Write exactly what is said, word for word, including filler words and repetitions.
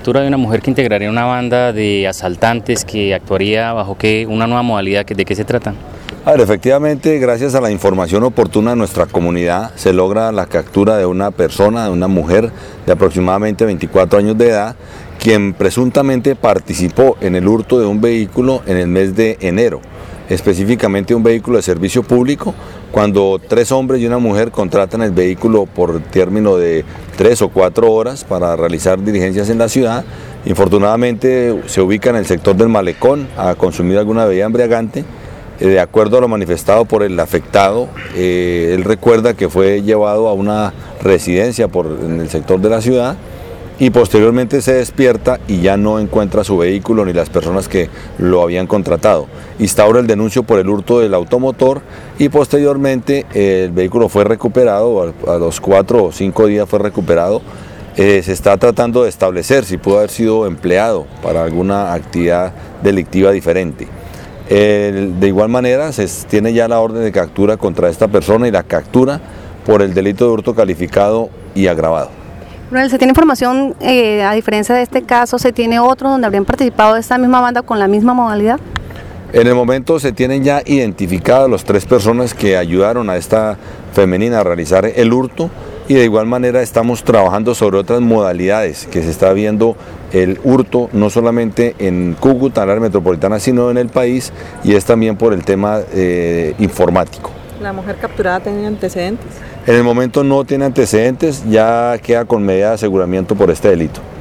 captura de una mujer que integraría una banda de asaltantes que actuaría bajo qué, una nueva modalidad. ¿De qué se trata? A ver, efectivamente, gracias a la información oportuna de nuestra comunidad, se logra la captura de una persona, de una mujer de aproximadamente veinticuatro años de edad, quien presuntamente participó en el hurto de un vehículo en el mes de enero, específicamente un vehículo de servicio público, cuando tres hombres y una mujer contratan el vehículo por término de tres o cuatro horas para realizar diligencias en la ciudad. Infortunadamente se ubica en el sector del Malecón a consumir alguna bebida embriagante. De acuerdo a lo manifestado por el afectado, eh, él recuerda que fue llevado a una residencia por, en el sector de la ciudad y posteriormente se despierta y ya no encuentra su vehículo ni las personas que lo habían contratado. Instaura el denuncio por el hurto del automotor y posteriormente eh, el vehículo fue recuperado, a, a los cuatro o cinco días fue recuperado. Eh, se está tratando de establecer si pudo haber sido empleado para alguna actividad delictiva diferente. Eh, de igual manera se tiene ya la orden de captura contra esta persona y la captura por el delito de hurto calificado y agravado. Bueno, ¿se tiene información, eh, a diferencia de este caso, se tiene otro donde habrían participado de esta misma banda con la misma modalidad? En el momento se tienen ya identificadas las tres personas que ayudaron a esta femenina a realizar el hurto y de igual manera estamos trabajando sobre otras modalidades que se está viendo el hurto no solamente en Cúcuta, en la área metropolitana, sino en el país y es también por el tema eh, informático. ¿La mujer capturada tiene antecedentes? En el momento no tiene antecedentes, ya queda con medida de aseguramiento por este delito.